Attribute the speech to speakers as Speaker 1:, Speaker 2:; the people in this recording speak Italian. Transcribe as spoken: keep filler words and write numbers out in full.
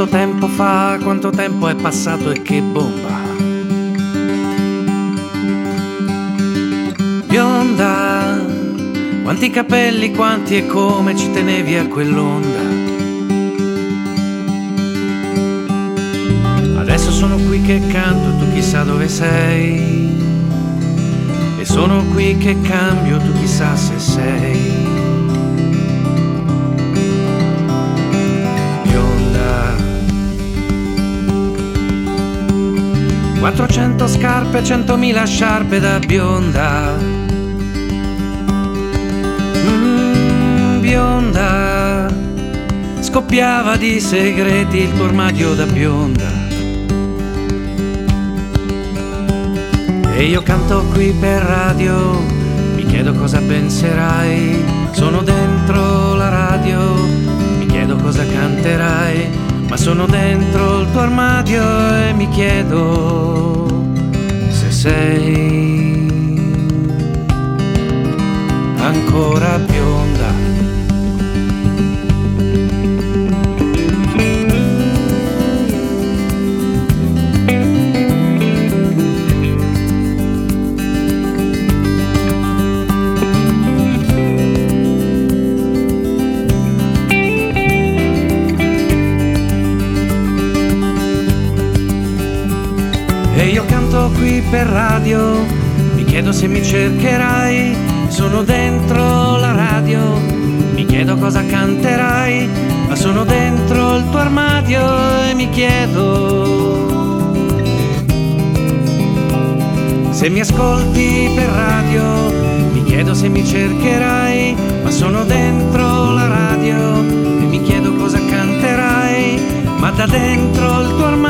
Speaker 1: Quanto tempo fa, quanto tempo è passato e che bomba. Bionda, quanti capelli, quanti e come ci tenevi a quell'onda. Adesso sono qui che canto e tu chissà dove sei. E sono qui che cambio, tu chissà se sei. quattrocento scarpe, centomila sciarpe da bionda. Mm, bionda, scoppiava di segreti il tuo armadio da bionda. E io canto qui per radio, mi chiedo cosa penserai. Sono dentro la radio, mi chiedo cosa canterai. Ma sono dentro il tuo armadio e mi chiedo se sei ancora bionda. E io canto qui per radio, mi chiedo se mi cercherai. Sono dentro la radio, mi chiedo cosa canterai. Ma sono dentro il tuo armadio e mi chiedo se mi ascolti per radio. Mi chiedo se mi cercherai. Ma sono dentro la radio e mi chiedo cosa canterai. Ma da dentro il tuo armadio